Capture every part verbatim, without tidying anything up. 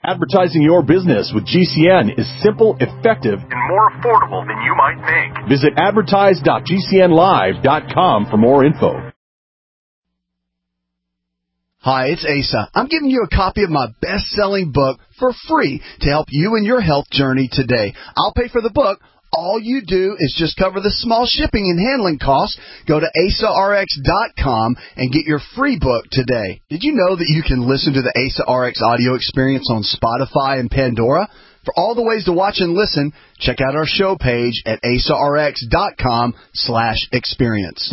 Advertising your business with G C N is simple, effective, and more affordable than you might think. Visit advertise dot g c n live dot com for more info. Hi, it's Asa. I'm giving you a copy of my best-selling book for free to help you in your health journey today. I'll pay for the book. All you do is just cover the small shipping and handling costs. Go to asa r x dot com and get your free book today. Did you know that you can listen to the Asa R X audio experience on Spotify and Pandora? For all the ways to watch and listen, check out our show page at asa r x dot com slash experience.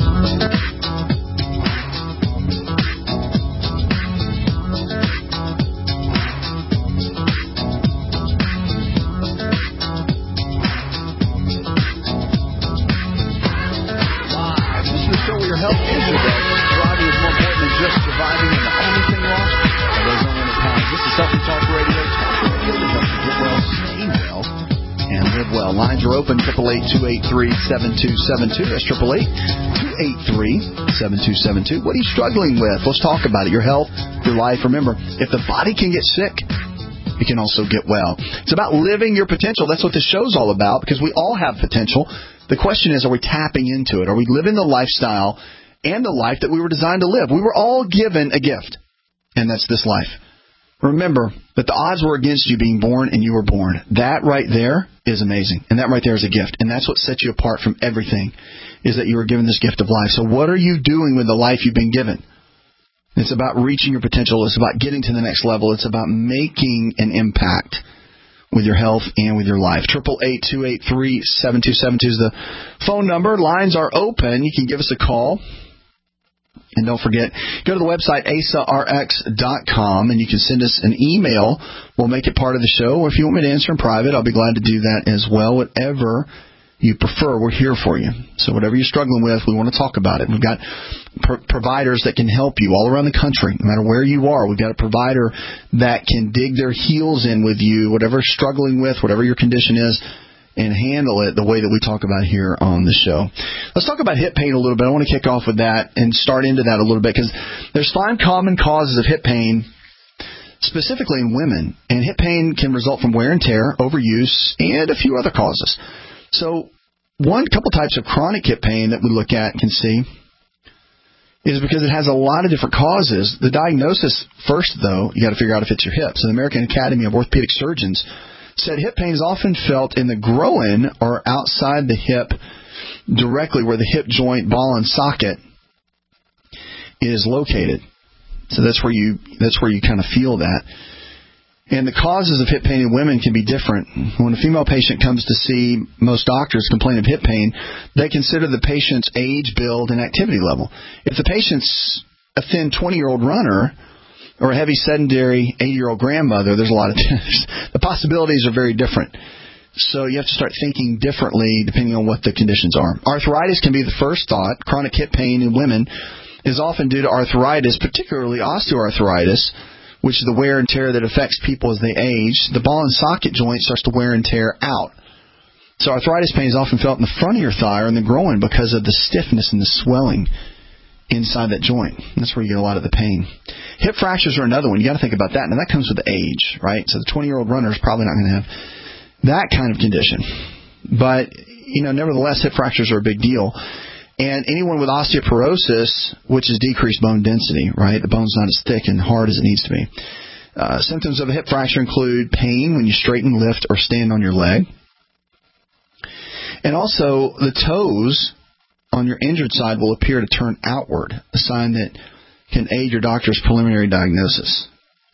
Lines are open, eight eight eight, two eight three, seven two seven two. That's eight eight eight, two eight three, seven two seven two. What are you struggling with? Let's talk about it. Your health, your life. Remember, if the body can get sick, it can also get well. It's about living your potential. That's what this show's all about, because we all have potential. The question is, are we tapping into it? Are we living the lifestyle and the life that we were designed to live? We were all given a gift, and that's this life. Remember that the odds were against you being born, and you were born. That right there is amazing, and that right there is a gift, and that's what sets you apart from everything, is that you were given this gift of life. So what are you doing with the life you've been given? It's about reaching your potential. It's about getting to the next level. It's about making an impact with your health and with your life. eight eight eight, two eight three, seven two seven two is the phone number. Lines are open. You can give us a call. And don't forget, go to the website, asa r x dot com, and you can send us an email. We'll make it part of the show. Or if you want me to answer in private, I'll be glad to do that as well. Whatever you prefer, we're here for you. So whatever you're struggling with, we want to talk about it. We've got pro- providers that can help you all around the country, no matter where you are. We've got a provider that can dig their heels in with you, whatever you're struggling with, whatever your condition is, and handle it the way that we talk about here on the show. Let's talk about hip pain a little bit. I want to kick off with that and start into that a little bit, because there's five common causes of hip pain, specifically in women. And hip pain can result from wear and tear, overuse, and a few other causes. So one couple types of chronic hip pain that we look at can see is because it has a lot of different causes. The diagnosis first, though, you got to figure out if it's your hip. So the American Academy of Orthopedic Surgeons said hip pain is often felt in the groin or outside the hip, directly where the hip joint, ball, and socket is located. So that's where you that's where you kind of feel that. And the causes of hip pain in women can be different. When a female patient comes to see most doctors complain of hip pain, they consider the patient's age, build, and activity level. If the patient's a thin twenty-year-old runner or a heavy sedentary eighty-year-old grandmother, there's a lot of the possibilities are very different. So you have to start thinking differently depending on what the conditions are. Arthritis can be the first thought. Chronic hip pain in women is often due to arthritis, particularly osteoarthritis, which is the wear and tear that affects people as they age. The ball and socket joint starts to wear and tear out. So arthritis pain is often felt in the front of your thigh or in the groin because of the stiffness and the swelling inside that joint. That's where you get a lot of the pain. Hip fractures are another one. You got to think about that. Now, that comes with age, right? So the twenty-year-old runner is probably not going to have that kind of condition. But, you know, nevertheless, hip fractures are a big deal. And anyone with osteoporosis, which is decreased bone density, right? The bone's not as thick and hard as it needs to be. Uh, symptoms of a hip fracture include pain when you straighten, lift, or stand on your leg. And also, the toes on your injured side will appear to turn outward, a sign that can aid your doctor's preliminary diagnosis.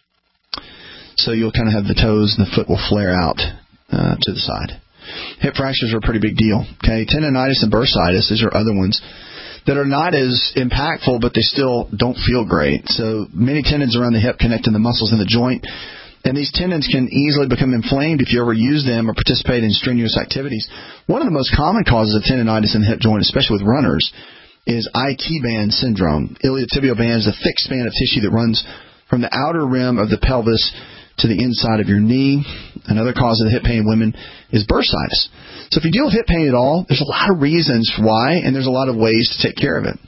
So you'll kind of have the toes and the foot will flare out uh, to the side. Hip fractures are a pretty big deal. Okay, tendonitis and bursitis, these are other ones that are not as impactful, but they still don't feel great. So many tendons around the hip connect to the muscles in the joint, and these tendons can easily become inflamed if you ever use them or participate in strenuous activities. One of the most common causes of tendonitis in the hip joint, especially with runners, is I T band syndrome. Iliotibial band is a thick span of tissue that runs from the outer rim of the pelvis to the inside of your knee. Another cause of the hip pain in women is bursitis. So if you deal with hip pain at all, there's a lot of reasons why, and there's a lot of ways to take care of it.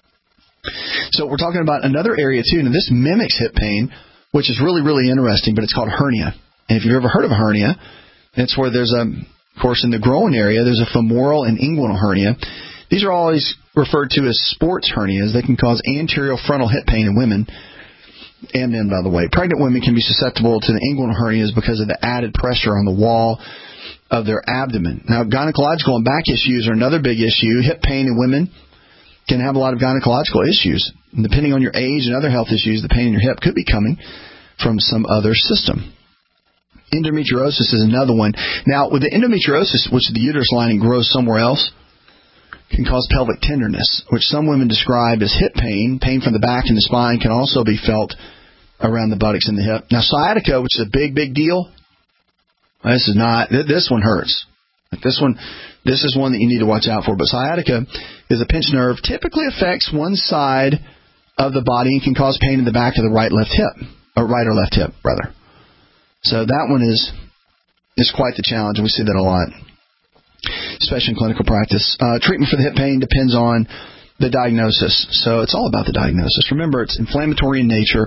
So we're talking about another area too, and this mimics hip pain, which is really, really interesting, but it's called hernia. And if you've ever heard of a hernia, it's where there's a, of course, in the groin area, there's a femoral and inguinal hernia. These are always referred to as sports hernias. They can cause anterior frontal hip pain in women and men, by the way. Pregnant women can be susceptible to the inguinal hernias because of the added pressure on the wall of their abdomen. Now, gynecological and back issues are another big issue. Hip pain in women can have a lot of gynecological issues. And depending on your age and other health issues, the pain in your hip could be coming from some other system. Endometriosis is another one. Now, with the endometriosis, which the uterus lining grows somewhere else, can cause pelvic tenderness, which some women describe as hip pain. Pain from the back and the spine can also be felt around the buttocks and the hip. Now, sciatica, which is a big, big deal, this is not, this one hurts. This one, this is one that you need to watch out for. But sciatica is a pinched nerve, typically affects one side of the body and can cause pain in the back of the right left hip, or right or left hip, rather. So that one is is quite the challenge, and we see that a lot, especially in clinical practice. Uh, treatment for the hip pain depends on the diagnosis. So it's all about the diagnosis. Remember, it's inflammatory in nature.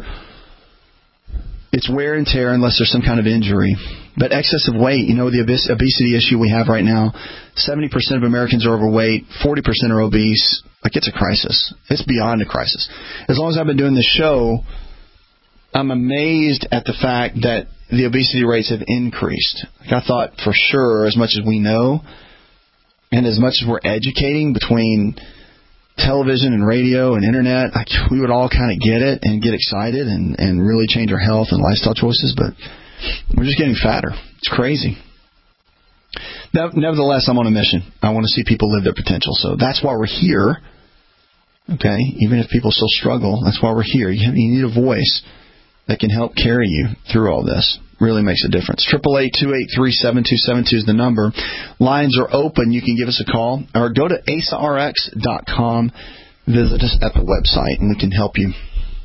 It's wear and tear unless there's some kind of injury. But excessive weight, you know, the obes- obesity issue we have right now, seventy percent of Americans are overweight, forty percent are obese. Like, it's a crisis. It's beyond a crisis. As long as I've been doing this show, I'm amazed at the fact that the obesity rates have increased. Like, I thought for sure, as much as we know, and as much as we're educating between television and radio and internet, like, we would all kind of get it and get excited and, and really change our health and lifestyle choices, but we're just getting fatter. It's crazy. Nevertheless, I'm on a mission. I want to see people live their potential. So that's why we're here. Okay? Even if people still struggle, that's why we're here. You need a voice that can help carry you through all this. Really makes a difference. eight eight eight, two eight three, seven two seven two is the number. Lines are open. You can give us a call or go to A S A R X dot com. Visit us at the website and we can help you.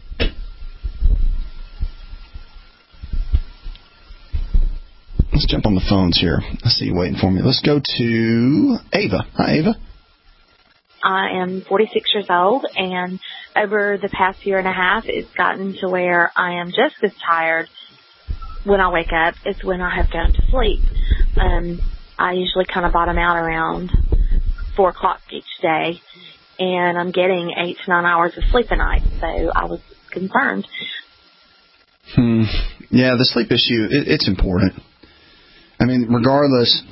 Let's jump on the phones here. I see you waiting for me. Let's go to Ava. Hi, Ava. I am forty-six years old, and over the past year and a half, it's gotten to where I am just as tired when I wake up as when I have gone to sleep. Um, I usually kind of bottom out around four o'clock each day, and I'm getting eight to nine hours of sleep a night, so I was concerned. Hmm. Yeah, the sleep issue, it, it's important. I mean, regardless...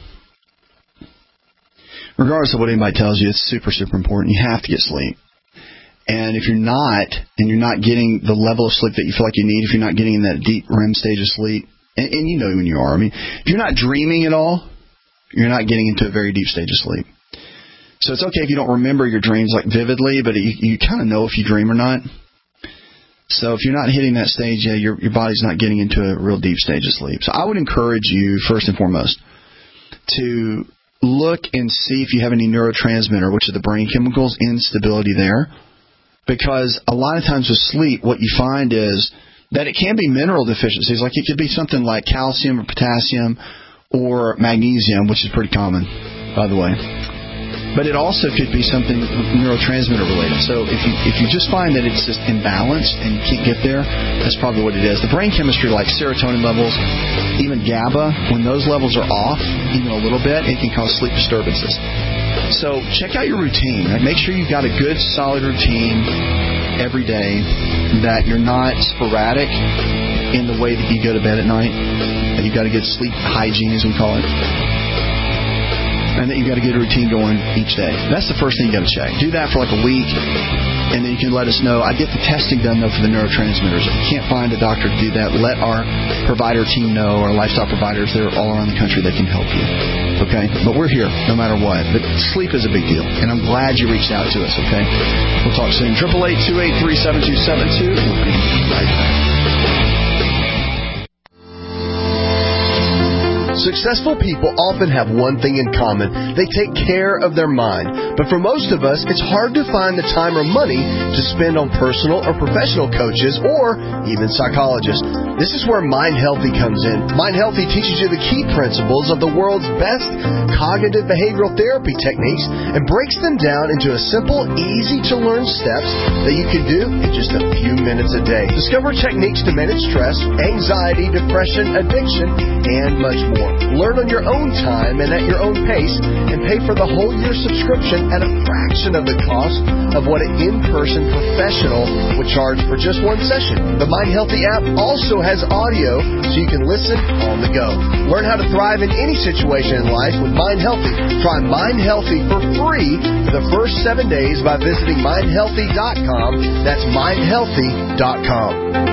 Regardless of what anybody tells you, it's super, super important. You have to get sleep. And if you're not, and you're not getting the level of sleep that you feel like you need, if you're not getting in that deep R E M stage of sleep, and, and you know when you are. I mean, if you're not dreaming at all, you're not getting into a very deep stage of sleep. So it's okay if you don't remember your dreams like vividly, but you, you kind of know if you dream or not. So if you're not hitting that stage, yeah, your, your body's not getting into a real deep stage of sleep. So I would encourage you, first and foremost, to look and see if you have any neurotransmitter, which are the brain chemicals, instability there. Because a lot of times with sleep, what you find is that it can be mineral deficiencies. Like it could be something like calcium or potassium or magnesium, which is pretty common, by the way. But it also could be something neurotransmitter related. So if you if you just find that it's just imbalanced and you can't get there, that's probably what it is. The brain chemistry, like serotonin levels, even GABA, when those levels are off, even a little bit, it can cause sleep disturbances. So check out your routine. Right? Make sure you've got a good, solid routine every day, that you're not sporadic in the way that you go to bed at night, that you've got a good sleep hygiene, as we call it. And that you've got to get a routine going each day. That's the first thing you got to check. Do that for like a week, and then you can let us know. I get the testing done, though, for the neurotransmitters. If you can't find a doctor to do that, let our provider team know, our lifestyle providers. They're all around the country that can help you. Okay? But we're here no matter what. But sleep is a big deal, and I'm glad you reached out to us, okay? We'll talk soon. eight eight eight, two eight three, seven two seven two. We'll be right back. Successful people often have one thing in common. They take care of their mind. But for most of us, it's hard to find the time or money to spend on personal or professional coaches or even psychologists. This is where Mind Healthy comes in. Mind Healthy teaches you the key principles of the world's best cognitive behavioral therapy techniques and breaks them down into a simple, easy-to-learn steps that you can do in just a few minutes a day. Discover techniques to manage stress, anxiety, depression, addiction, and much more. Learn on your own time and at your own pace, and pay for the whole year subscription at a fraction of the cost of what an in-person professional would charge for just one session. The Mind Healthy app also has audio so you can listen on the go. Learn how to thrive in any situation in life with Mind Healthy. Try Mind Healthy for free for the first seven days by visiting mind healthy dot com. That's mind healthy dot com.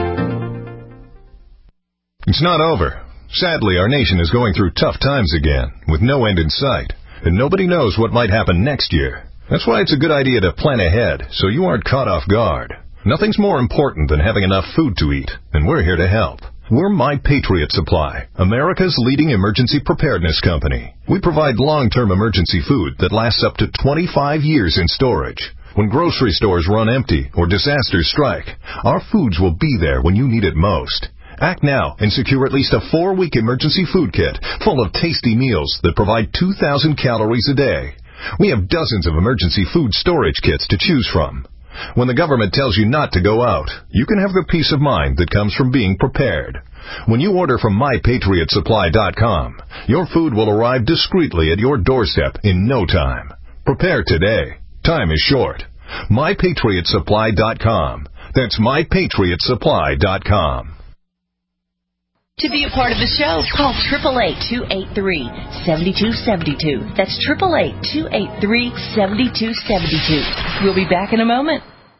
It's not over. Sadly, our nation is going through tough times again, with no end in sight, and nobody knows what might happen next year. That's why it's a good idea to plan ahead, so you aren't caught off guard. Nothing's more important than having enough food to eat, and we're here to help. We're My Patriot Supply, America's leading emergency preparedness company. We provide long-term emergency food that lasts up to twenty-five years in storage. When grocery stores run empty or disasters strike, our foods will be there when you need it most. Act now and secure at least a four-week emergency food kit full of tasty meals that provide two thousand calories a day. We have dozens of emergency food storage kits to choose from. When the government tells you not to go out, you can have the peace of mind that comes from being prepared. When you order from my patriot supply dot com, your food will arrive discreetly at your doorstep in no time. Prepare today. Time is short. my patriot supply dot com. That's my patriot supply dot com. To be a part of the show, call eight eight eight, two eight three, seven two seven two. That's eight eight eight, two eight three, seven two seven two. We'll be back in a moment.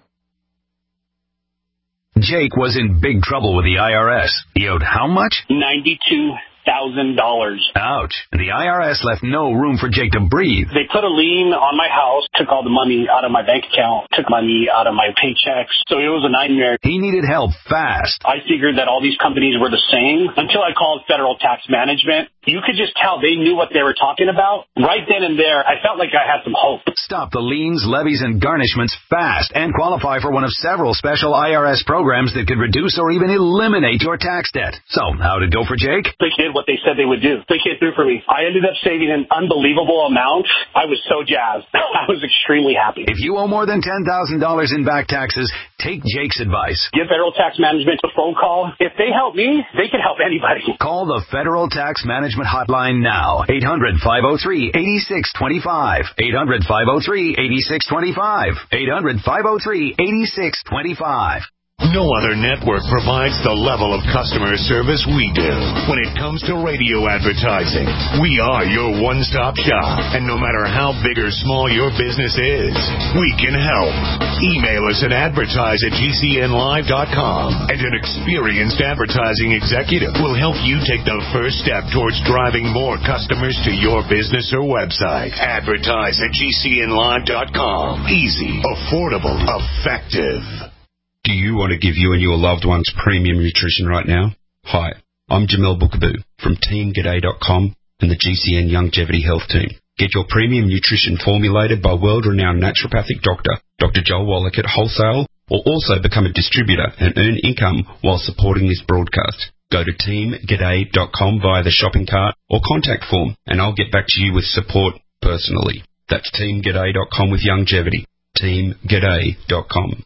Jake was in big trouble with the I R S. He owed how much? ninety-two thousand dollars. Ouch. And the I R S left no room for Jake to breathe. They put a lien on my house, took all the money out of my bank account, took money out of my paychecks. So it was a nightmare. He needed help fast. I figured that all these companies were the same until I called Federal Tax Management. You could just tell they knew what they were talking about. Right then and there, I felt like I had some hope. Stop the liens, levies, and garnishments fast and qualify for one of several special I R S programs that could reduce or even eliminate your tax debt. So, how'd it go for Jake? They did what they said they would do. They came through for me. I ended up saving an unbelievable amount. I was so jazzed. I was extremely happy. If you owe more than ten thousand dollars in back taxes, take Jake's advice. Give Federal Tax Management a phone call. If they help me, they can help anybody. Call the Federal Tax Management Hotline now. eight hundred, five oh three, eight six two five. eight hundred, five oh three, eight six two five. eight hundred, five oh three, eight six two five. No other network provides the level of customer service we do. When it comes to radio advertising, we are your one-stop shop. And no matter how big or small your business is, we can help. Email us at advertise at G C N live dot com, and an experienced advertising executive will help you take the first step towards driving more customers to your business or website. Advertise at G C N live dot com. Easy, affordable, effective. Do you want to give you and your loved ones premium nutrition right now? Hi, I'm Jamel Bookaboo from team g'day dot com and the G C N Longevity Health Team. Get your premium nutrition formulated by world-renowned naturopathic doctor, Doctor Joel Wallach at wholesale, or also become a distributor and earn income while supporting this broadcast. Go to team g'day dot com via the shopping cart or contact form, and I'll get back to you with support personally. That's team g'day dot com with longevity. team g'day dot com.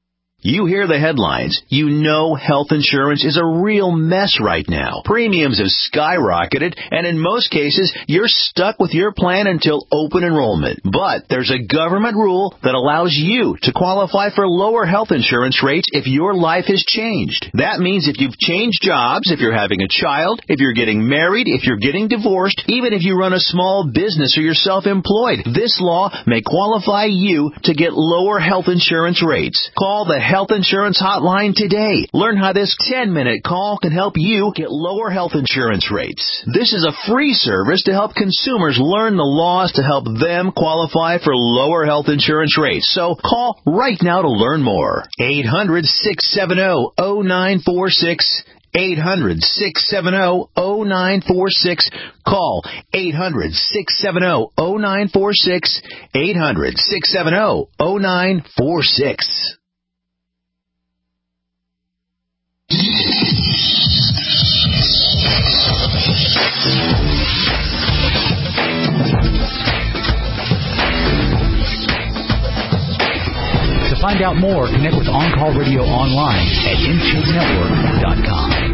You hear the headlines. You know health insurance is a real mess right now. Premiums have skyrocketed, and in most cases, you're stuck with your plan until open enrollment. But there's a government rule that allows you to qualify for lower health insurance rates if your life has changed. That means if you've changed jobs, if you're having a child, if you're getting married, if you're getting divorced, even if you run a small business or you're self-employed, this law may qualify you to get lower health insurance rates. Call the Health Insurance Hotline today. Learn how this ten-minute call can help you get lower health insurance rates. This is a free service to help consumers learn the laws to help them qualify for lower health insurance rates. So call right now to learn more. eight hundred, six seven zero, zero nine four six. eight hundred, six seven zero, zero nine four six. Call eight hundred, six seven zero, zero nine four six. eight hundred, six seven zero, zero nine four six. To find out more, connect with On Call Radio online at n c network dot com.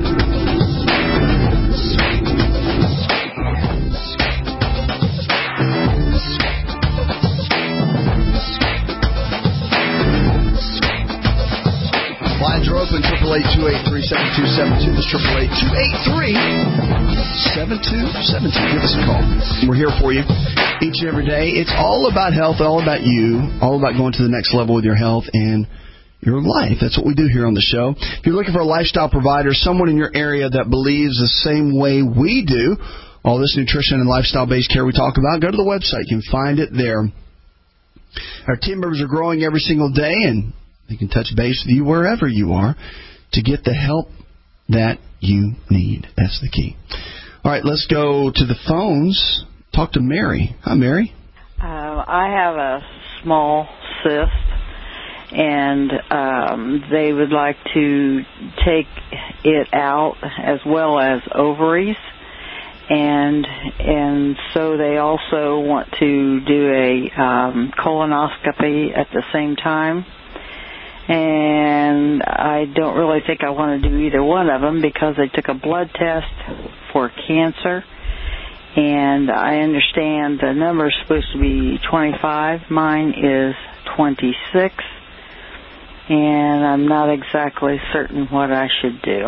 Lines are open, triple eight two eight three seven two seven two. That's triple eight two eight three seven two seven two. Give us a call. We're here for you each and every day. It's all about health, all about you, all about going to the next level with your health and your life. That's what we do here on the show. If you're looking for a lifestyle provider, someone in your area that believes the same way we do, all this nutrition and lifestyle-based care we talk about, go to the website. You can find it there. Our team members are growing every single day, and they can touch base with you wherever you are to get the help that you need. That's the key. All right, let's go to the phones. Talk to Mary. Hi, Mary. Uh, I have a small cyst, and um, they would like to take it out as well as ovaries. And and so they also want to do a um, colonoscopy at the same time. And I don't really think I want to do either one of them because they took a blood test for cancer. And I understand the number is supposed to be twenty-five. Mine is twenty-six. And I'm not exactly certain what I should do.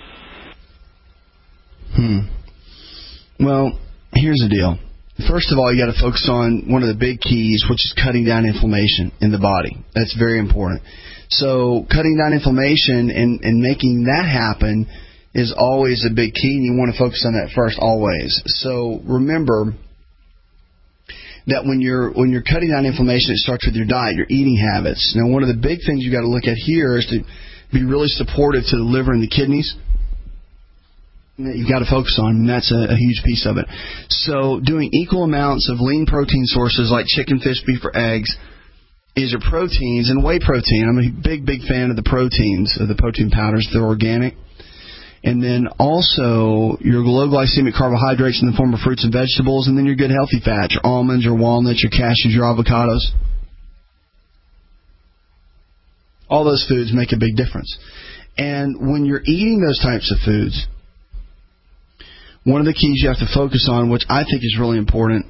Hmm. Well, here's the deal. First of all, you got to focus on one of the big keys, which is cutting down inflammation in the body. That's very important. So cutting down inflammation and, and making that happen is always a big key, and you want to focus on that first always. So remember that when you're when you're cutting down inflammation, it starts with your diet, your eating habits. Now, one of the big things you got to look at here is to be really supportive to the liver and the kidneys. That you've got to focus on, and that's a, a huge piece of it. So doing equal amounts of lean protein sources like chicken, fish, beef, or eggs is your proteins, and whey protein. I'm a big, big fan of the proteins, of the protein powders. They're organic. And then also your low glycemic carbohydrates in the form of fruits and vegetables, and then your good healthy fats, your almonds, your walnuts, your cashews, your avocados. All those foods make a big difference. And when you're eating those types of foods, one of the keys you have to focus on, which I think is really important,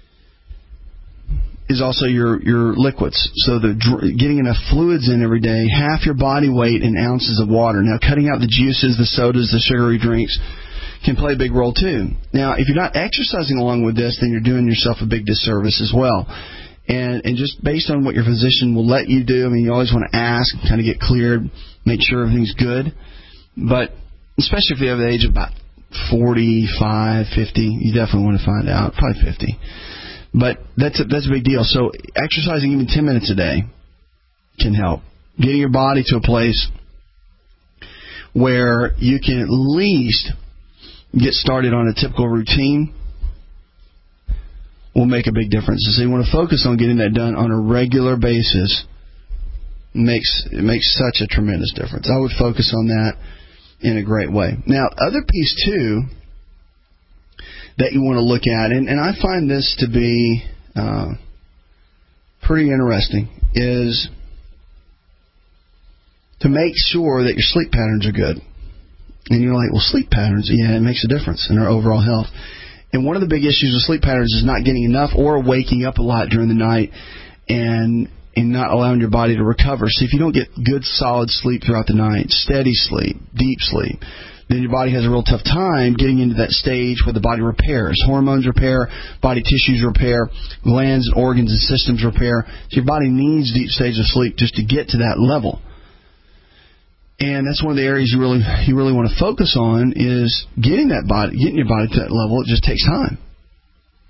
is also your, your liquids. So the getting enough fluids in every day, half your body weight in ounces of water. Now, cutting out the juices, the sodas, the sugary drinks can play a big role too. Now, if you're not exercising along with this, then you're doing yourself a big disservice as well. And, and just based on what your physician will let you do, I mean, you always want to ask, kind of get cleared, make sure everything's good. But especially if you have the age of about forty-five, fifty, you definitely want to find out, probably fifty. But that's a, that's a big deal. So exercising even ten minutes a day can help. Getting your body to a place where you can at least get started on a typical routine will make a big difference. So you want to focus on getting that done on a regular basis. It makes, it makes such a tremendous difference. I would focus on that in a great way. Now, other piece, too, that you want to look at, and, and I find this to be uh, pretty interesting, is to make sure that your sleep patterns are good. And you're like, well, sleep patterns, yeah, it makes a difference in our overall health. And one of the big issues with sleep patterns is not getting enough or waking up a lot during the night and and not allowing your body to recover. So if you don't get good, solid sleep throughout the night, steady sleep, deep sleep, then your body has a real tough time getting into that stage where the body repairs. Hormones repair, body tissues repair, glands and organs and systems repair. So your body needs deep stages of sleep just to get to that level. And that's one of the areas you really you really want to focus on is getting that body, getting your body to that level. It just takes time.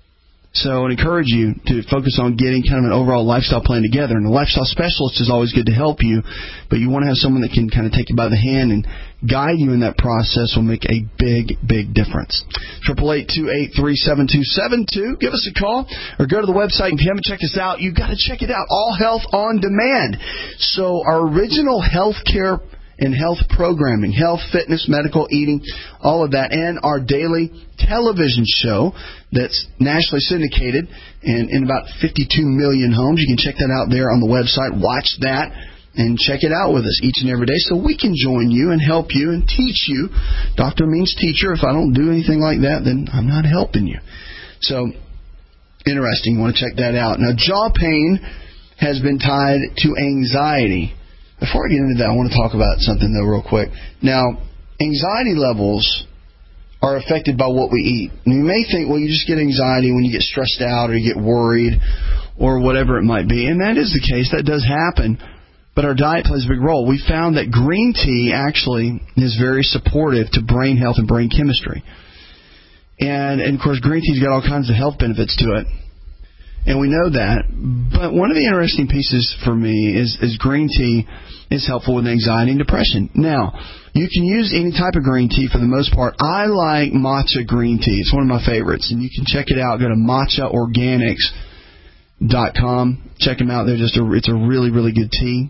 So I encourage you to focus on getting kind of an overall lifestyle plan together. And a lifestyle specialist is always good to help you, but you want to have someone that can kind of take you by the hand and guide you in that process will make a big, big difference. triple eight, two eight three, seven two seven two. Give us a call or go to the website. If you haven't checked us out, you've got to check it out. All Health on Demand. So our original health care and health programming, health, fitness, medical, eating, all of that, and our daily television show that's nationally syndicated and in about fifty-two million homes. You can check that out there on the website. Watch that and check it out with us each and every day so we can join you and help you and teach you. Doctor means teacher. If I don't do anything like that, then I'm not helping you. So, interesting. You want to check that out. Now, jaw pain has been tied to anxiety. Before I get into that, I want to talk about something, though, real quick. Now, anxiety levels are affected by what we eat. And you may think, well, you just get anxiety when you get stressed out or you get worried or whatever it might be. And that is the case. That does happen. But our diet plays a big role. We found that green tea actually is very supportive to brain health and brain chemistry. And, and of course, green tea's got all kinds of health benefits to it. And we know that. But one of the interesting pieces for me is, is green tea is helpful with anxiety and depression. Now, you can use any type of green tea for the most part. I like matcha green tea. It's one of my favorites. And you can check it out. Go to matcha organics dot com. Check them out. They're just a, it's a really, really good tea.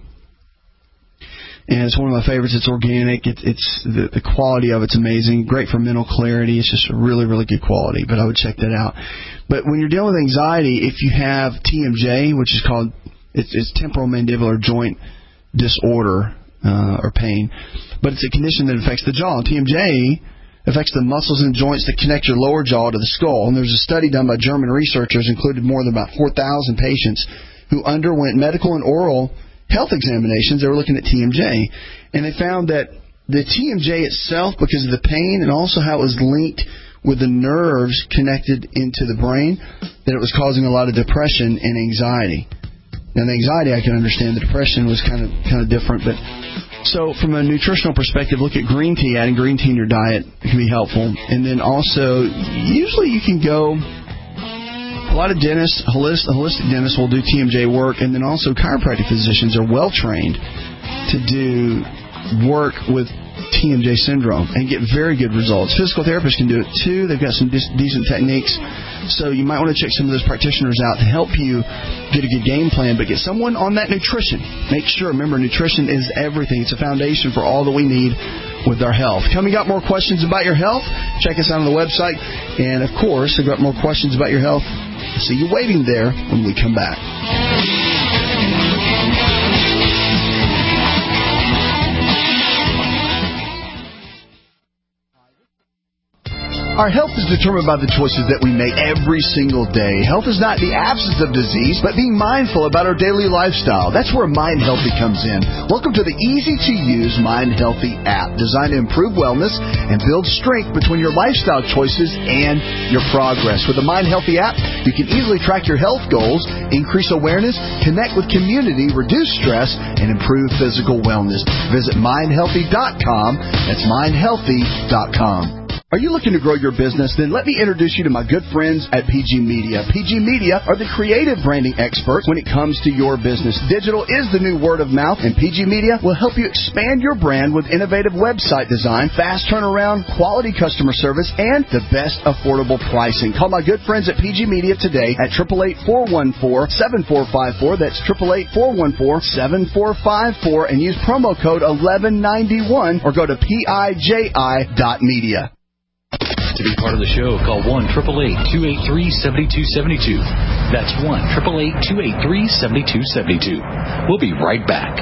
And it's one of my favorites. It's organic. It, it's the, the quality of it's amazing. Great for mental clarity. It's just a really, really good quality. But I would check that out. But when you're dealing with anxiety, if you have T M J, which is called it's, it's temporal mandibular joint disorder uh, or pain, but it's a condition that affects the jaw. T M J affects the muscles and joints that connect your lower jaw to the skull. And there's a study done by German researchers, included more than about four thousand patients who underwent medical and oral health examinations. They were looking at T M J, and they found that the T M J itself, because of the pain and also how it was linked with the nerves connected into the brain, that it was causing a lot of depression and anxiety. Now, the anxiety I can understand. The depression was kind of kind of different. But so from a nutritional perspective, look at green tea. Adding green tea in your diet can be helpful. And then also, usually you can go. A lot of dentists, holistic, holistic dentists will do T M J work, and then also chiropractic physicians are well trained to do work with T M J syndrome and get very good results. Physical therapists can do it too. They've got some dis- decent techniques. So you might want to check some of those practitioners out to help you get a good game plan, but get someone on that nutrition. Make sure, remember, nutrition is everything. It's a foundation for all that we need with our health. Coming up, more questions about your health. Check us out on the website. And, of course, if you've got more questions about your health, see you waiting there when we come back. Our health is determined by the choices that we make every single day. Health is not the absence of disease, but being mindful about our daily lifestyle. That's where Mind Healthy comes in. Welcome to the easy-to-use Mind Healthy app, designed to improve wellness and build strength between your lifestyle choices and your progress. With the Mind Healthy app, you can easily track your health goals, increase awareness, connect with community, reduce stress, and improve physical wellness. Visit mind healthy dot com. That's mind healthy dot com. Are you looking to grow your business? Then let me introduce you to my good friends at P G Media. P G Media are the creative branding experts when it comes to your business. Digital is the new word of mouth, and P G Media will help you expand your brand with innovative website design, fast turnaround, quality customer service, and the best affordable pricing. Call my good friends at P G Media today at eight eight eight, four one four, seven four five four. That's eight eight eight, four one four, seven four five four, and use promo code eleven ninety-one or go to piji dot media. To be part of the show, call one eight eight eight, two eight three, seven two seven two. That's one eight eight eight, two eight three, seven two seven two. We'll be right back.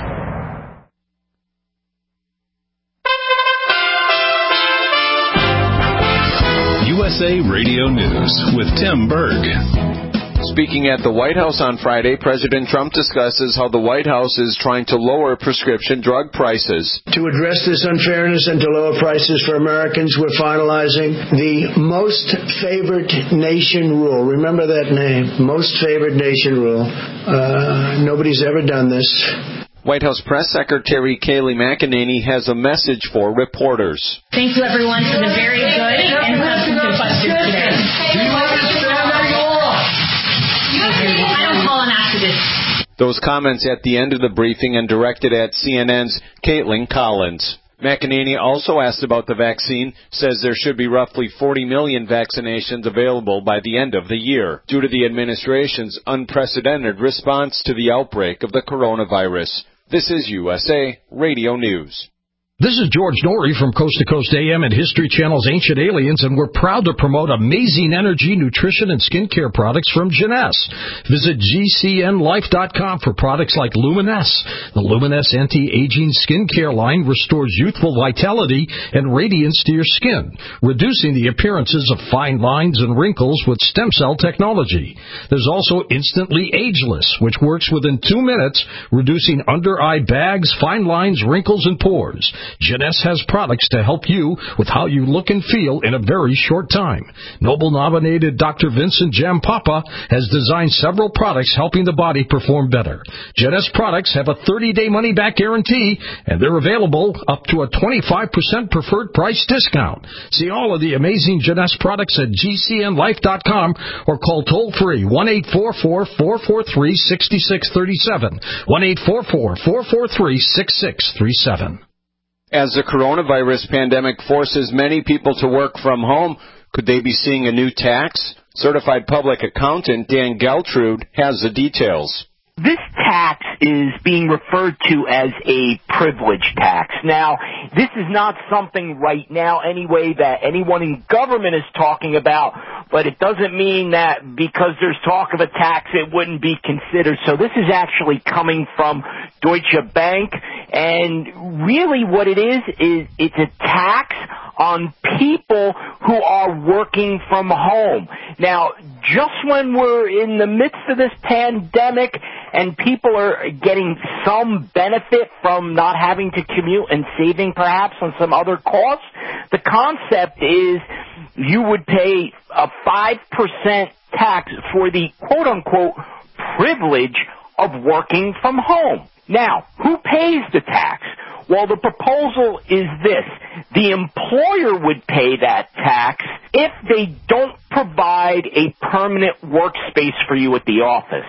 U S A Radio News with Tim Berg. Speaking at the White House on Friday, President Trump discusses how the White House is trying to lower prescription drug prices. To address this unfairness and to lower prices for Americans, we're finalizing the Most Favored Nation rule. Remember that name, Most Favored Nation rule. Uh, nobody's ever done this. White House Press Secretary Kayleigh McEnany has a message for reporters. Thank you, everyone, for the very good and substantive questions today. Do you understand that you lost? Those comments at the end of the briefing and directed at C N N's Caitlin Collins. McEnany also asked about the vaccine, says there should be roughly forty million vaccinations available by the end of the year due to the administration's unprecedented response to the outbreak of the coronavirus. This is U S A Radio News. This is George Norrie from Coast to Coast A M and History Channel's Ancient Aliens, and we're proud to promote amazing energy, nutrition, and skincare products from Jeunesse. Visit G C N life dot com for products like Luminesse. The Luminesse anti-aging skincare line restores youthful vitality and radiance to your skin, reducing the appearances of fine lines and wrinkles with stem cell technology. There's also Instantly Ageless, which works within two minutes, reducing under-eye bags, fine lines, wrinkles, and pores. Jeunesse has products to help you with how you look and feel in a very short time. Nobel-nominated Doctor Vincent Jampapa has designed several products helping the body perform better. Jeunesse products have a thirty-day money-back guarantee, and they're available up to a twenty-five percent preferred price discount. See all of the amazing Jeunesse products at G C N life dot com or call toll-free one eight four four, four four three, six six three seven, one eight four four, four four three, six six three seven. As the coronavirus pandemic forces many people to work from home, could they be seeing a new tax? Certified public accountant Dan Geltrude has the details. This tax is being referred to as a privilege tax. Now, this is not something right now anyway that anyone in government is talking about, but it doesn't mean that because there's talk of a tax it wouldn't be considered. So this is actually coming from Deutsche Bank, and really what it is is it's a tax on people who are working from home. Now, just when we're in the midst of this pandemic and people are getting some benefit from not having to commute and saving perhaps on some other costs, the concept is you would pay a five percent tax for the quote-unquote privilege of working from home. Now, who pays the tax? Well, the proposal is this. The employer would pay that tax if they don't provide a permanent workspace for you at the office.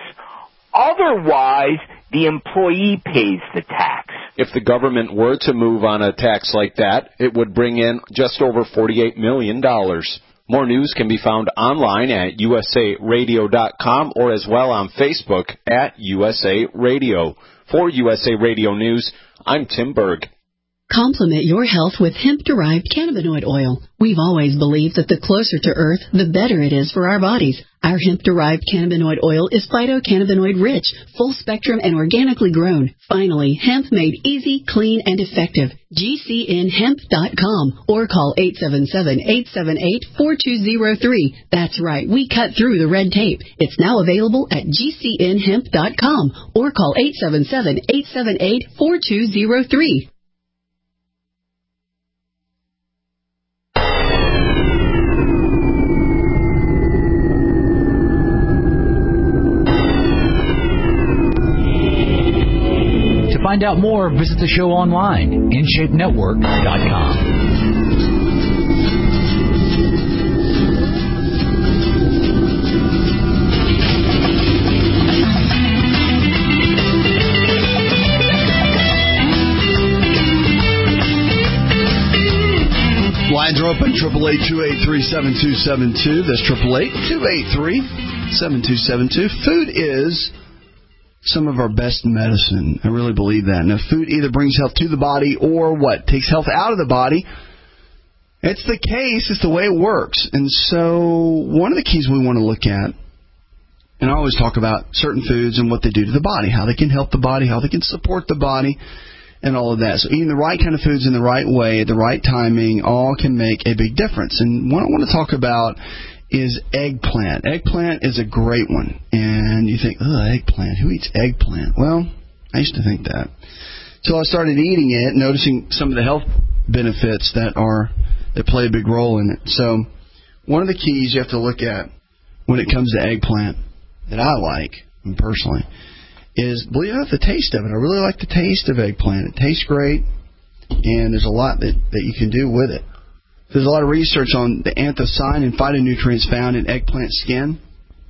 Otherwise, the employee pays the tax. If the government were to move on a tax like that, it would bring in just over forty-eight million dollars. More news can be found online at U S A radio dot com or as well on Facebook at U S A Radio. For U S A Radio News, I'm Tim Berg. Complement your health with hemp-derived cannabinoid oil. We've always believed that the closer to Earth, the better it is for our bodies. Our hemp-derived cannabinoid oil is phytocannabinoid-rich, full-spectrum, and organically grown. Finally, hemp made easy, clean, and effective. G C N hemp dot com or call eight seven seven, eight seven eight, four two zero three. That's right, we cut through the red tape. It's now available at G C N hemp dot com or call eight seven seven, eight seven eight, four two zero three. To find out more, visit the show online, in shape network dot com. Lines are open, triple eight, two eight three, seven two seven two. That's triple eight, two eight three, seven two seven two. Food is some of our best medicine. I really believe that. Now, food either brings health to the body or what? Takes health out of the body. It's the case. It's the way it works. And so one of the keys we want to look at, and I always talk about certain foods and what they do to the body, how they can help the body, how they can support the body, and all of that. So eating the right kind of foods in the right way, the right timing, all can make a big difference. And what I want to talk about is eggplant. Eggplant is a great one. And you think, oh, eggplant. Who eats eggplant? Well, I used to think that. So I started eating it, noticing some of the health benefits that are that play a big role in it. So one of the keys you have to look at when it comes to eggplant that I like, personally, is, believe it or not, the taste of it. I really like the taste of eggplant. It tastes great, and there's a lot that, that you can do with it. There's a lot of research on the anthocyanin and phytonutrients found in eggplant skin.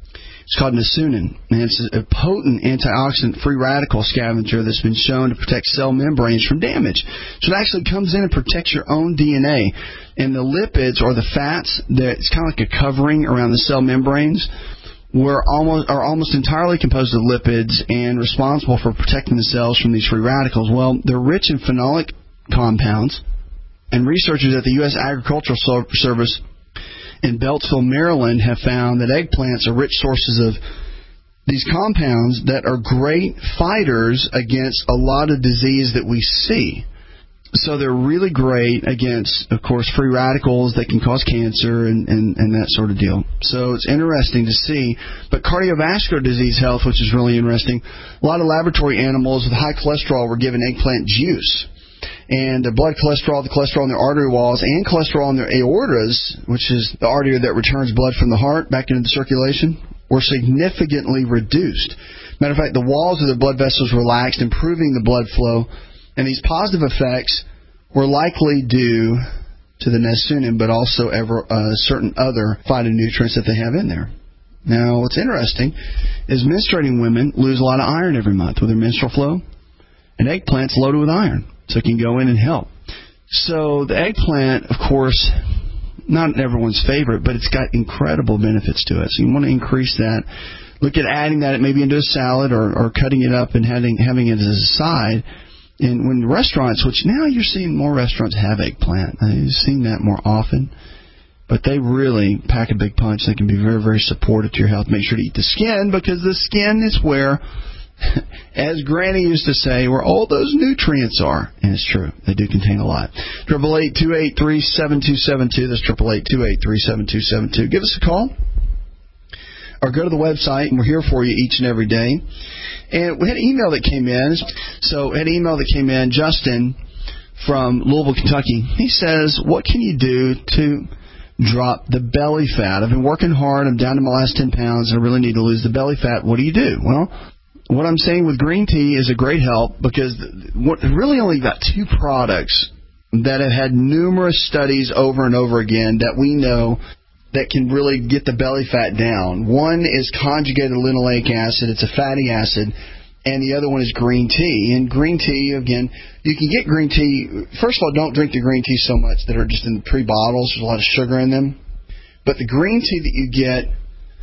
It's called Nasunin, and it's a potent antioxidant free radical scavenger that's been shown to protect cell membranes from damage. So it actually comes in and protects your own D N A. And the lipids, or the fats, it's kind of like a covering around the cell membranes, were almost are almost entirely composed of lipids and responsible for protecting the cells from these free radicals. Well, they're rich in phenolic compounds, and researchers at the U S Agricultural Service in Beltsville, Maryland, have found that eggplants are rich sources of these compounds that are great fighters against a lot of disease that we see. So they're really great against, of course, free radicals that can cause cancer and, and, and that sort of deal. So it's interesting to see. But cardiovascular disease health, which is really interesting, a lot of laboratory animals with high cholesterol were given eggplant juice. And the blood cholesterol, the cholesterol in their artery walls, and cholesterol in their aortas, which is the artery that returns blood from the heart back into the circulation, were significantly reduced. Matter of fact, the walls of the blood vessels relaxed, improving the blood flow. And these positive effects were likely due to the Nasunin, but also ever, uh, certain other phytonutrients that they have in there. Now, what's interesting is menstruating women lose a lot of iron every month with their menstrual flow, and eggplant's loaded with iron. So it can go in and help. So the eggplant, of course, not everyone's favorite, but it's got incredible benefits to it. So you want to increase that. Look at adding that maybe into a salad, or, or cutting it up and having, having it as a side. And when restaurants, which now you're seeing more restaurants have eggplant. I've seen that more often. But they really pack a big punch. They can be very, very supportive to your health. Make sure to eat the skin, because the skin is where, as Granny used to say, where all those nutrients are. And it's true. They do contain a lot. eight eight eight, two eight three, seven two seven two. That's eight eight eight, two eight three, seven two seven two. Give us a call. Or go to the website, and we're here for you each and every day. And we had an email that came in. So we had an email that came in. Justin from Louisville, Kentucky. He says, what can you do to drop the belly fat? I've been working hard. I'm down to my last ten pounds, and I really need to lose the belly fat. What do you do? Well, what I'm saying with green tea is a great help, because what really only got two products that have had numerous studies over and over again that we know that can really get the belly fat down. One is conjugated linoleic acid. It's a fatty acid. And the other one is green tea. And green tea, again, you can get green tea. First of all, don't drink the green tea so much that are just in the pre-bottles. There's a lot of sugar in them. But the green tea that you get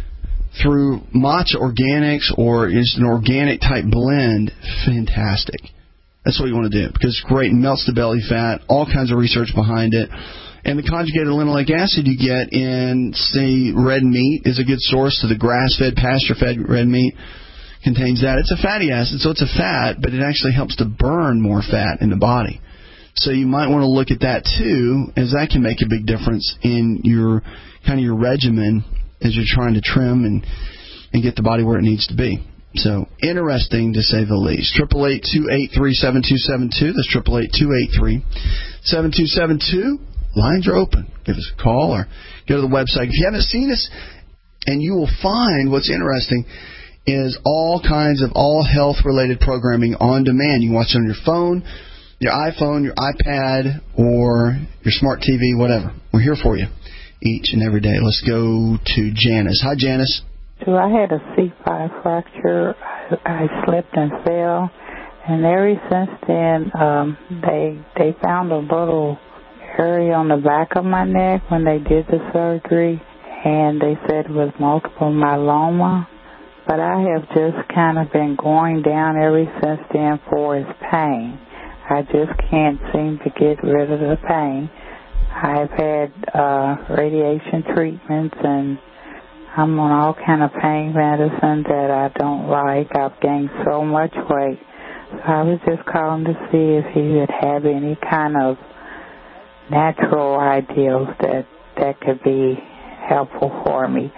through Matcha Organics, or is an organic type blend, fantastic. That's what you want to do, because it's great and melts the belly fat, all kinds of research behind it. And the conjugated linoleic acid you get in, say, red meat is a good source. So the grass-fed, pasture-fed red meat contains that. It's a fatty acid, so it's a fat, but it actually helps to burn more fat in the body. So you might want to look at that too, as that can make a big difference in your kind of your regimen as you're trying to trim and, and get the body where it needs to be. So, interesting to say the least. eight eight eight, two eight three, seven two seven two. That's eight eight eight, two eight three, seven two seven two. Lines are open. Give us a call or go to the website. If you haven't seen us, and you will find what's interesting is all kinds of all health-related programming on demand. You can watch it on your phone, your iPhone, your iPad, or your smart T V, whatever. We're here for you each and every day. Let's go to Janice. Hi, Janice. So I had a C five fracture. I, I slipped and fell, and ever since then, um, they they found a little area on the back of my neck when they did the surgery, and they said it was multiple myeloma. But I have just kind of been going down ever since then for its pain. I just can't seem to get rid of the pain. I've had uh, radiation treatments, and I'm on all kind of pain medicine that I don't like. I've gained so much weight. So I was just calling to see if he would have any kind of natural ideals that that could be helpful for me.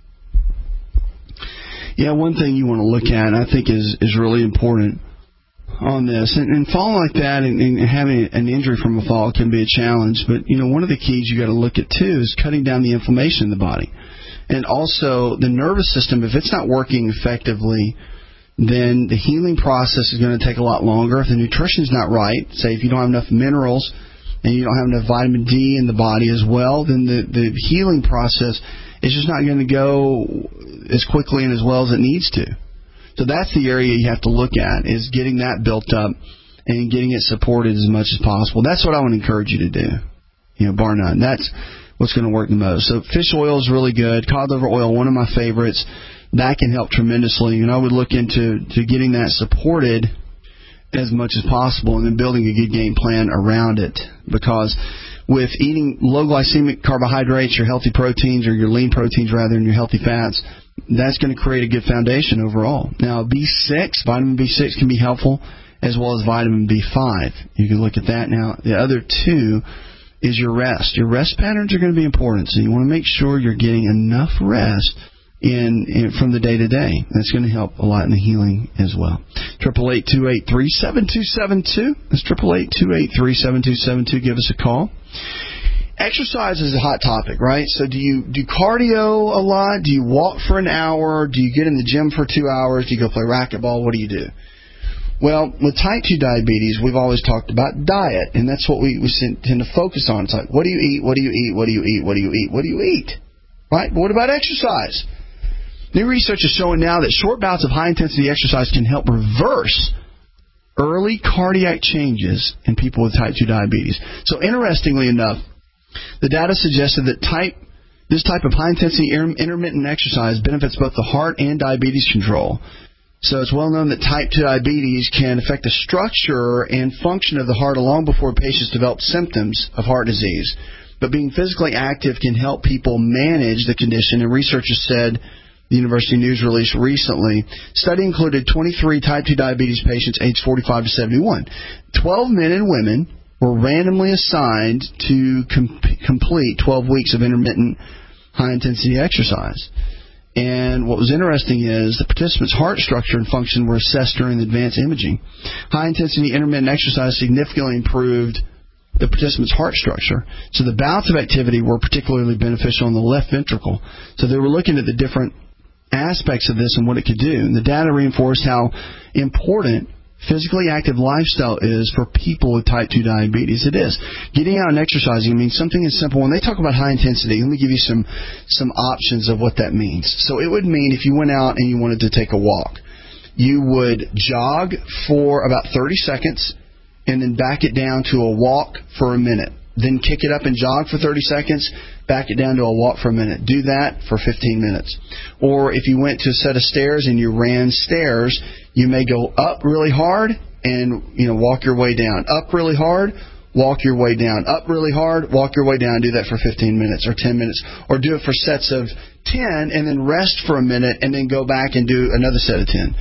Yeah, one thing you want to look at, I think, is is really important on this. And, and falling like that and, and having an injury from a fall can be a challenge. But, you know, one of the keys you got to look at, too, is cutting down the inflammation in the body. And also the nervous system, if it's not working effectively, then the healing process is going to take a lot longer. If the nutrition's not right, say if you don't have enough minerals and you don't have enough vitamin D in the body as well, then the, the healing process is just not going to go as quickly and as well as it needs to. So that's the area you have to look at, is getting that built up and getting it supported as much as possible. That's what I want to encourage you to do, you know, bar none. That's what's going to work the most. So fish oil is really good. Cod liver oil, one of my favorites. That can help tremendously. And I would look into to getting that supported as much as possible, and then building a good game plan around it. Because with eating low glycemic carbohydrates, your healthy proteins, or your lean proteins rather, and your healthy fats, that's going to create a good foundation overall. Now, B six, vitamin B six can be helpful, as well as vitamin B five. You can look at that now. The other two is your rest. Your rest patterns are going to be important, so you want to make sure you're getting enough rest In, in from the day to day. That's going to help a lot in the healing as well. Triple eight two eight three seven two seven two. That's triple eight two eight three seven two seven two. Give us a call. Exercise is a hot topic, right? So do you do cardio a lot? Do you walk for an hour? Do you get in the gym for two hours? Do you go play racquetball? What do you do? Well, with type two diabetes, we've always talked about diet, and that's what we, we tend to focus on. It's like, what do you eat? What do you eat? What do you eat? What do you eat? What do you eat? Right? But what about exercise? New research is showing now that short bouts of high-intensity exercise can help reverse early cardiac changes in people with type two diabetes. So interestingly enough, the data suggested that type this type of high-intensity intermittent exercise benefits both the heart and diabetes control. So it's well known that type two diabetes can affect the structure and function of the heart long before patients develop symptoms of heart disease. But being physically active can help people manage the condition, and researchers said, the University News release recently, study included twenty-three type two diabetes patients aged forty-five to seventy-one. twelve men and women were randomly assigned to com- complete twelve weeks of intermittent high-intensity exercise. And what was interesting is the participants' heart structure and function were assessed during the advanced imaging. High-intensity intermittent exercise significantly improved the participants' heart structure. So the bouts of activity were particularly beneficial in the left ventricle. So they were looking at the different aspects of this and what it could do. And the data reinforced how important physically active lifestyle is for people with type two diabetes. It is. Getting out and exercising means something as simple. When they talk about high intensity, let me give you some, some options of what that means. So it would mean if you went out and you wanted to take a walk, you would jog for about thirty seconds and then back it down to a walk for a minute. Then kick it up and jog for thirty seconds, back it down to a walk for a minute. Do that for fifteen minutes. Or if you went to a set of stairs and you ran stairs, you may go up really hard and, you know, walk your way down. Up really hard, walk your way down. Up really hard, walk your way down. Do that for fifteen minutes or ten minutes. Or do it for sets of ten and then rest for a minute and then go back and do another set of ten.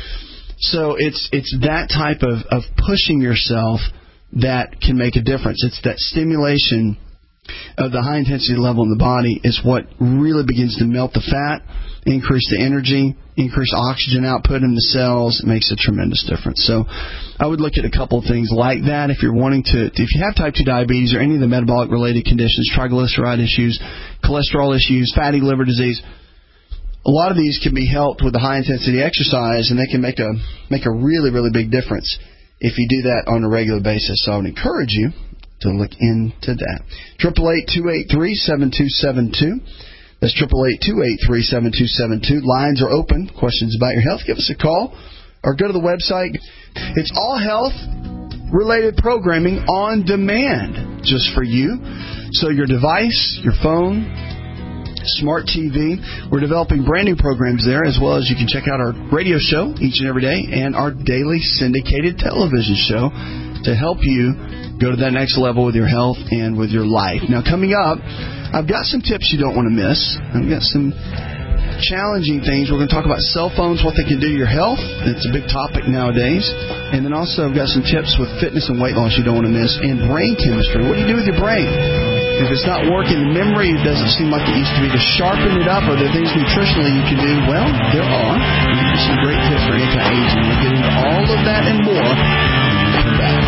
So it's it's that type of, of pushing yourself that can make a difference. It's that stimulation of the high intensity level in the body is what really begins to melt the fat, increase the energy, increase oxygen output in the cells. It makes a tremendous difference. So I would look at a couple of things like that if you're wanting to, if you have type two diabetes or any of the metabolic related conditions, triglyceride issues, cholesterol issues, fatty liver disease. A lot of these can be helped with the high intensity exercise, and they can make a make a really, really big difference if you do that on a regular basis. So I would encourage you to look into that. Triple eight two eight three seven two seven two. That's triple eight two eight three seven two seven two. Lines are open. Questions about your health? Give us a call or go to the website. It's all health related programming on demand just for you. So your device, your phone, smart T V. We're developing brand new programs there, as well as you can check out our radio show each and every day and our daily syndicated television show to help you go to that next level with your health and with your life. Now, coming up, I've got some tips you don't want to miss. I've got some challenging things. We're going to talk about cell phones, what they can do to your health. It's a big topic nowadays. And then also I've got some tips with fitness and weight loss you don't want to miss, and brain chemistry. What do you do with your brain? If it's not working, the memory doesn't seem like it used to be. To sharpen it up, are there things nutritionally you can do? Well, there are. There's some great tips for anti-aging. We'll get into all of that and more when we come back.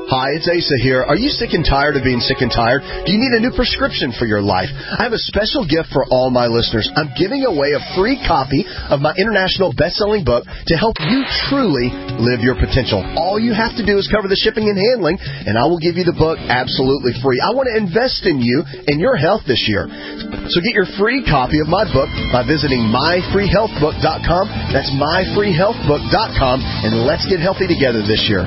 Hi, it's Asa here. Are you sick and tired of being sick and tired? Do you need a new prescription for your life? I have a special gift for all my listeners. I'm giving away a free copy of my international best-selling book to help you truly live your potential. All you have to do is cover the shipping and handling, and I will give you the book absolutely free. I want to invest in you and your health this year. So get your free copy of my book by visiting my free health book dot com. That's my free health book dot com, and let's get healthy together this year.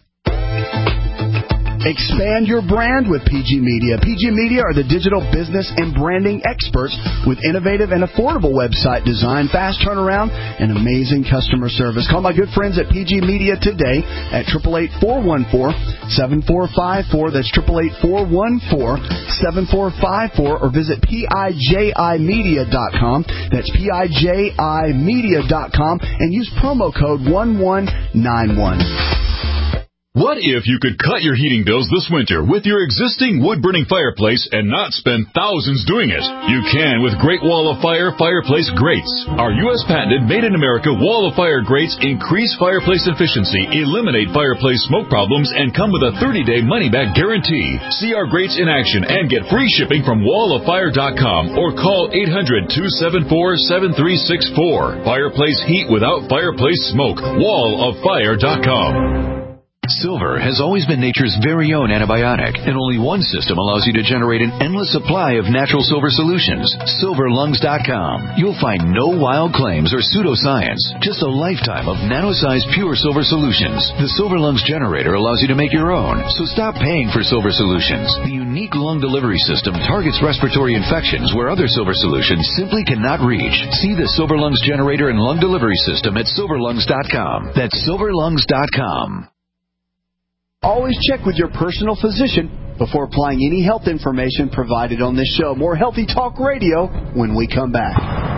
Expand your brand with P G Media. P G Media are the digital business and branding experts with innovative and affordable website design, fast turnaround, and amazing customer service. Call my good friends at P G Media today at eight eight eight, four one four, seven four five four. That's eight eight eight, four one four, seven four five four. Or visit P I J I media dot com. That's P I J I media dot com and use promo code one one nine one. What if you could cut your heating bills this winter with your existing wood-burning fireplace and not spend thousands doing it? You can with Great Wall of Fire Fireplace Grates. Our U S patented made-in-America Wall of Fire grates increase fireplace efficiency, eliminate fireplace smoke problems, and come with a thirty-day money-back guarantee. See our grates in action and get free shipping from wall of fire dot com or call eight hundred, two seven four, seven three six four. Fireplace heat without fireplace smoke. wall of fire dot com. Silver has always been nature's very own antibiotic, and only one system allows you to generate an endless supply of natural silver solutions. silver lungs dot com. You'll find no wild claims or pseudoscience, just a lifetime of nano-sized pure silver solutions. The Silver Lungs generator allows you to make your own, so stop paying for silver solutions. The unique lung delivery system targets respiratory infections where other silver solutions simply cannot reach. See the Silver Lungs generator and lung delivery system at silver lungs dot com. That's silver lungs dot com. Always check with your personal physician before applying any health information provided on this show. More Healthy Talk Radio when we come back.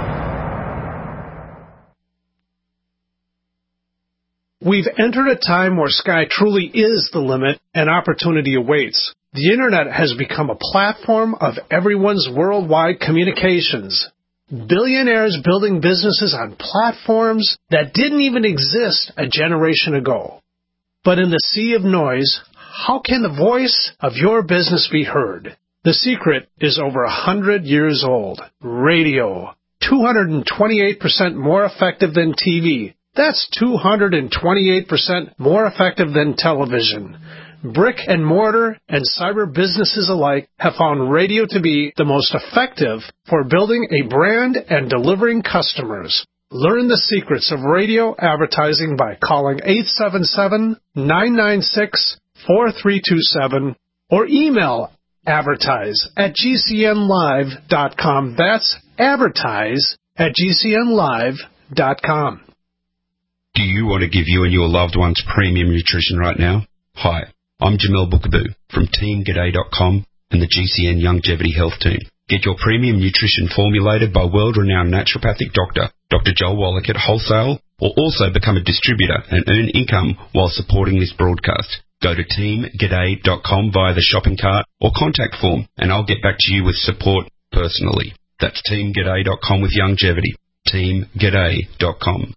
We've entered a time where sky truly is the limit and opportunity awaits. The Internet has become a platform of everyone's worldwide communications. Billionaires building businesses on platforms that didn't even exist a generation ago. But in the sea of noise, how can the voice of your business be heard? The secret is over a hundred years old. Radio. two hundred twenty-eight percent more effective than T V. That's two hundred twenty-eight percent more effective than television. Brick and mortar and cyber businesses alike have found radio to be the most effective for building a brand and delivering customers. Learn the secrets of radio advertising by calling eight seven seven, nine nine six, four three two seven or email advertise at G C N live dot com. That's advertise at G C N live dot com. Do you want to give you and your loved ones premium nutrition right now? Hi, I'm Jamel Bookaboo from team g'day dot com and the G C N Longevity Health Team. Get your premium nutrition formulated by world-renowned naturopathic doctor, Doctor Joel Wallach at wholesale, or also become a distributor and earn income while supporting this broadcast. Go to team g'day dot com via the shopping cart or contact form, and I'll get back to you with support personally. That's team g'day dot com with longevity. team g'day dot com.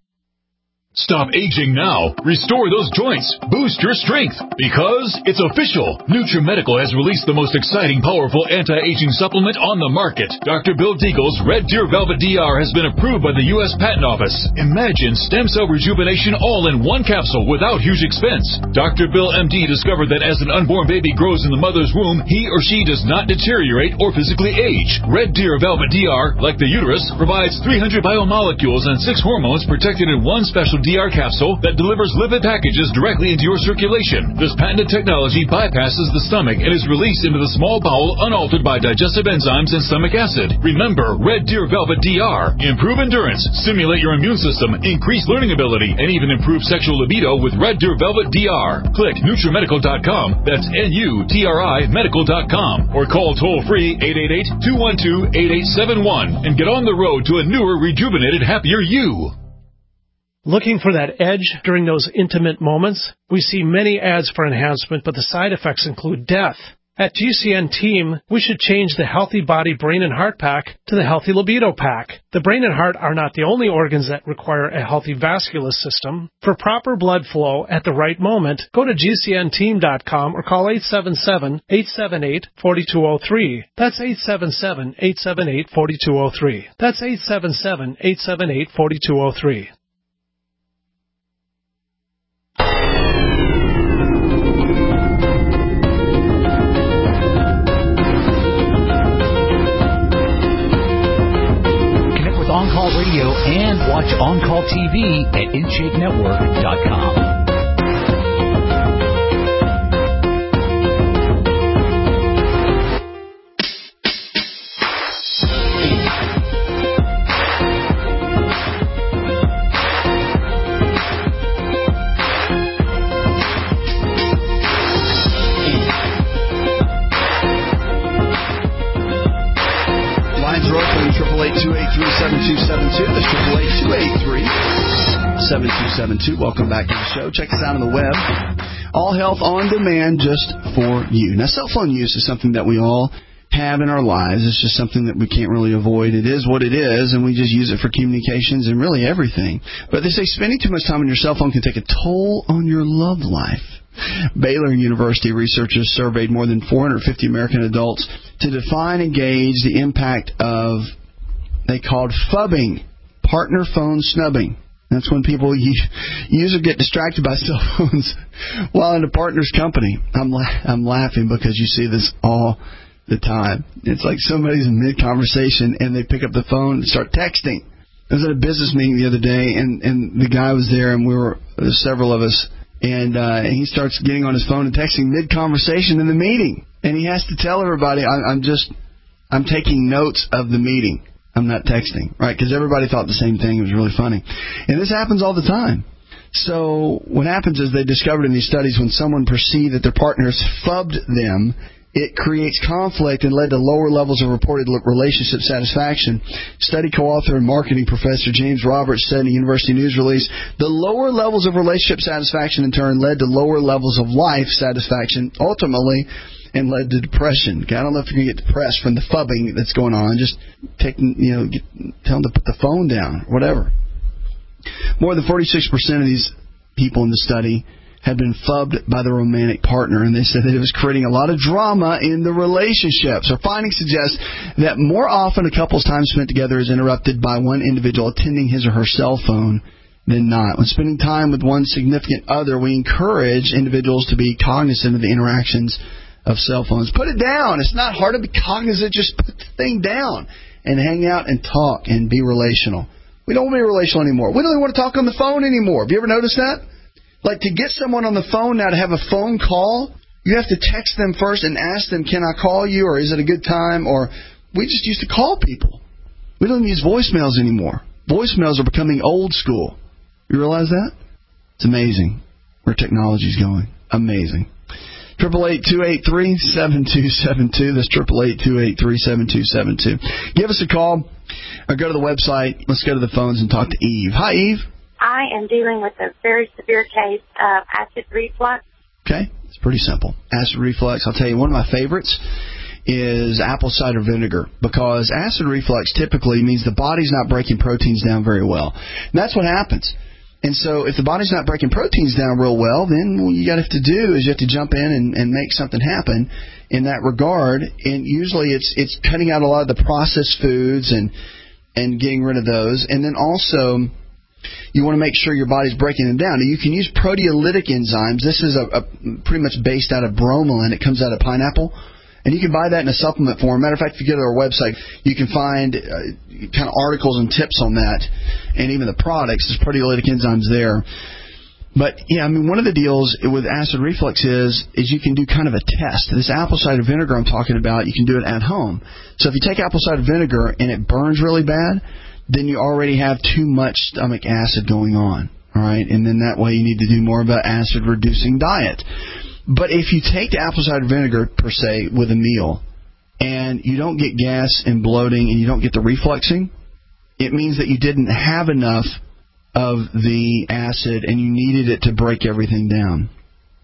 Stop aging now. Restore those joints. Boost your strength. Because it's official. NutriMedical has released the most exciting, powerful anti-aging supplement on the market. Doctor Bill Deagle's Red Deer Velvet D R has been approved by the U S Patent Office. Imagine stem cell rejuvenation all in one capsule without huge expense. Doctor Bill M D discovered that as an unborn baby grows in the mother's womb, he or she does not deteriorate or physically age. Red Deer Velvet D R, like the uterus, provides three hundred biomolecules and six hormones protected in one special D R capsule that delivers lipid packages directly into your circulation. This patented technology bypasses the stomach and is released into the small bowel unaltered by digestive enzymes and stomach acid. Remember, Red Deer Velvet D R. Improve endurance, stimulate your immune system, increase learning ability, and even improve sexual libido with Red Deer Velvet D R. Click NutriMedical dot com. That's N U T R I medical dot com. Or call toll-free eight eight eight, two one two, eight eight seven one and get on the road to a newer, rejuvenated, happier you. Looking for that edge during those intimate moments? We see many ads for enhancement, but the side effects include death. At G C N Team, we should change the Healthy Body, Brain, and Heart Pack to the Healthy Libido Pack. The brain and heart are not the only organs that require a healthy vascular system. For proper blood flow at the right moment, go to G C N team dot com or call eight seven seven, eight seven eight, four two zero three. That's eight seven seven, eight seven eight, four two zero three. That's eight seven seven, eight seven eight, four two zero three. On-Call Radio and watch On-Call T V at in shape network dot com. two eight three, seven two seven two. That's triple eight two eight three, seven two seven two. Welcome back to the show. Check us out on the web. All Health on Demand just for you. Now, cell phone use is something that we all have in our lives. It's just something that we can't really avoid. It is what it is, and we just use it for communications and really everything. But they say spending too much time on your cell phone can take a toll on your love life. Baylor University researchers surveyed more than four hundred fifty American adults to define and gauge the impact of, they called fubbing, partner phone snubbing. That's when people use or get distracted by cell phones while in a partner's company. I'm la- I'm laughing because you see this all the time. It's like somebody's in mid-conversation and they pick up the phone and start texting. I was at a business meeting the other day, and, and the guy was there, and we were there were several of us, and, uh, and he starts getting on his phone and texting mid-conversation in the meeting. And he has to tell everybody, I, I'm just, I'm taking notes of the meeting. I'm not texting, right? Because everybody thought the same thing. It was really funny. And this happens all the time. So what happens is they discovered in these studies when someone perceived that their partners fubbed them, it creates conflict and led to lower levels of reported relationship satisfaction. Study co-author and marketing professor James Roberts said in a university news release, the lower levels of relationship satisfaction in turn led to lower levels of life satisfaction, ultimately, and led to depression. Okay, I don't know if you're going to get depressed from the fubbing that's going on. Just take, you know, get, tell them to put the phone down, whatever. More than forty-six percent of these people in the study had been fubbed by their romantic partner, and they said that it was creating a lot of drama in the relationship. So findings suggest that more often a couple's time spent together is interrupted by one individual attending his or her cell phone than not. When spending time with one significant other, we encourage individuals to be cognizant of the interactions of cell phones. Put it down. It's not hard to be cognizant. Just put the thing down and hang out and talk and be relational. We don't want to be relational anymore. We don't even want to talk on the phone anymore. Have you ever noticed that? Like, to get someone on the phone now to have a phone call, you have to text them first and ask them, can I call you, or is it a good time? Or we just used to call people. We don't use voicemails anymore. Voicemails are becoming old school. You realize that? It's amazing where technology is going. Amazing. Triple eight two eight three seven two seven two. That's triple eight two eight three seven two seven two. Give us a call or go to the website. Let's go to the phones and talk to Eve. Hi, Eve. I am dealing with a very severe case of acid reflux. Okay, it's pretty simple. Acid reflux. I'll tell you, one of my favorites is apple cider vinegar, because acid reflux typically means the body's not breaking proteins down very well. And that's what happens. And so if the body's not breaking proteins down real well, then what you got to have to do is you have to jump in and, and make something happen in that regard. And usually it's it's cutting out a lot of the processed foods and and getting rid of those. And then also, you want to make sure your body's breaking them down. Now, you can use proteolytic enzymes. This is a, a pretty much based out of bromelain. It comes out of pineapple. And you can buy that in a supplement form. Matter of fact, if you go to our website, you can find uh, kind of articles and tips on that, and even the products. There's proteolytic enzymes there. But, yeah, I mean, one of the deals with acid reflux is is you can do kind of a test. This apple cider vinegar I'm talking about, you can do it at home. So if you take apple cider vinegar and it burns really bad, then you already have too much stomach acid going on. All right? And then that way you need to do more of an acid-reducing diet. But if you take the apple cider vinegar, per se, with a meal, and you don't get gas and bloating and you don't get the refluxing, it means that you didn't have enough of the acid and you needed it to break everything down.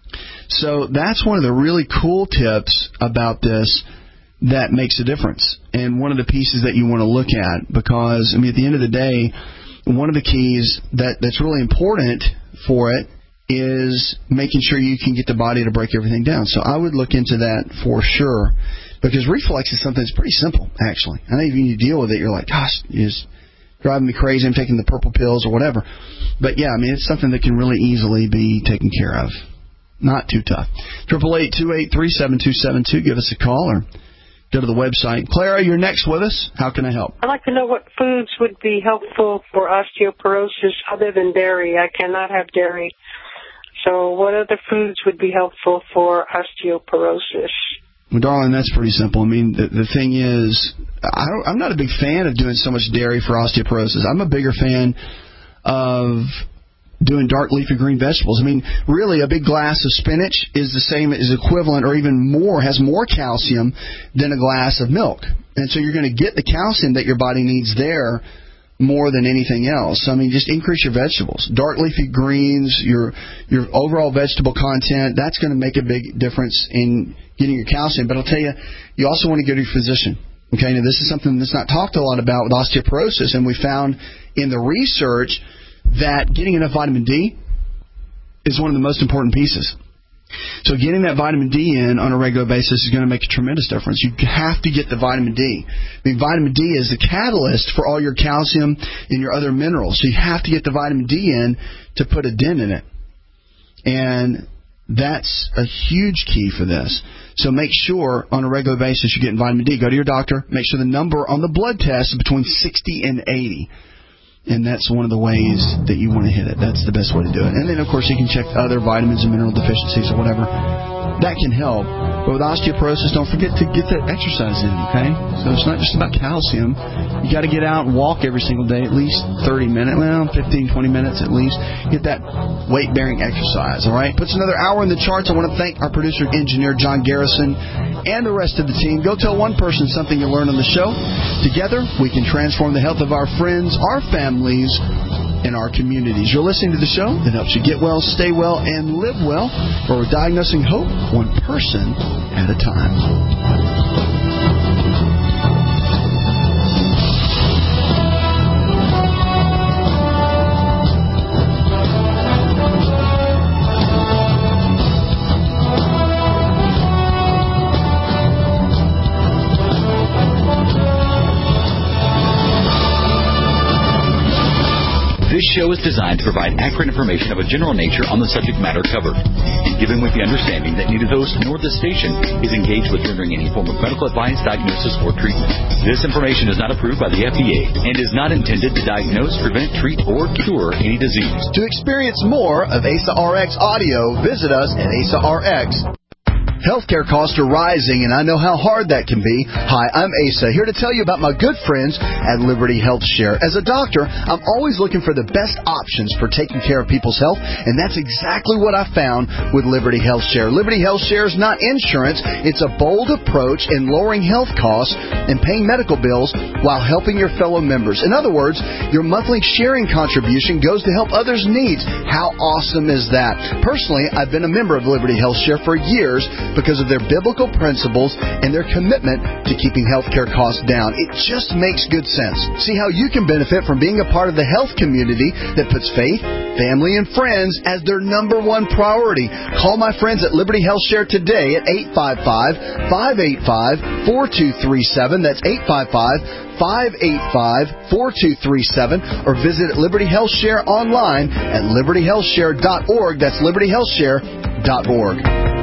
So that's one of the really cool tips about this that makes a difference, and one of the pieces that you want to look at, because, I mean, at the end of the day, one of the keys that, that's really important for it is making sure you can get the body to break everything down. So I would look into that for sure, because reflux is something that's pretty simple, actually. I think if you deal with it, you're like, gosh, it's driving me crazy, I'm taking the purple pills or whatever. But, yeah, I mean, it's something that can really easily be taken care of. Not too tough. eight eight eight, two eight three, seven two seven two. Give us a call or go to the website. Clara, you're next with us. How can I help? I'd like to know what foods would be helpful for osteoporosis other than dairy. I cannot have dairy. So what other foods would be helpful for osteoporosis? Well, darling, that's pretty simple. I mean, the, the thing is, I don't, I'm not a big fan of doing so much dairy for osteoporosis. I'm a bigger fan of doing dark leafy green vegetables. I mean, really, a big glass of spinach is the same, is equivalent or even more, has more calcium than a glass of milk. And so you're going to get the calcium that your body needs there more than anything else. So, I mean, just increase your vegetables. Dark leafy greens, your your overall vegetable content, that's going to make a big difference in getting your calcium. But I'll tell you, you also want to go to your physician. Okay, now this is something that's not talked a lot about with osteoporosis, and we found in the research that getting enough vitamin D is one of the most important pieces. So getting that vitamin D in on a regular basis is going to make a tremendous difference. You have to get the vitamin D. I mean, vitamin D is the catalyst for all your calcium and your other minerals. So you have to get the vitamin D in to put a dent in it. And that's a huge key for this. So make sure on a regular basis you're getting vitamin D. Go to your doctor. Make sure the number on the blood test is between sixty and eighty. And that's one of the ways that you want to hit it. That's the best way to do it. And then, of course, you can check other vitamins and mineral deficiencies or whatever. That can help. But with osteoporosis, don't forget to get that exercise in, okay? So it's not just about calcium. You got to get out and walk every single day, at least thirty minutes, well, fifteen, twenty minutes at least. Get that weight-bearing exercise, all right? Puts another hour in the charts. I want to thank our producer, engineer, John Garrison, and the rest of the team. Go tell one person something you learned on the show. Together, we can transform the health of our friends, our families, and our communities. You're listening to the show that helps you get well, stay well, and live well, where we're diagnosing hope one person at a time. This show is designed to provide accurate information of a general nature on the subject matter covered, and given with the understanding that neither host nor the station is engaged with rendering any form of medical advice, diagnosis, or treatment. This information is not approved by the F D A and is not intended to diagnose, prevent, treat, or cure any disease. To experience more of A S A R X audio, visit us at A S A R X. Healthcare costs are rising, and I know how hard that can be. Hi, I'm Asa, here to tell you about my good friends at Liberty Health Share. As a doctor, I'm always looking for the best options for taking care of people's health, and that's exactly what I found with Liberty Health Share. Liberty Health Share is not insurance. It's a bold approach in lowering health costs and paying medical bills while helping your fellow members. In other words, your monthly sharing contribution goes to help others' needs. How awesome is that? Personally, I've been a member of Liberty Health Share for years, because of their biblical principles and their commitment to keeping healthcare costs down. It just makes good sense. See how you can benefit from being a part of the health community that puts faith, family, and friends as their number one priority. Call my friends at Liberty Health Share today at eight five five, five eight five, four two three seven. That's eight five five, five eight five, four two three seven, or visit Liberty Health Share online at liberty health share dot org. That's liberty health share dot org.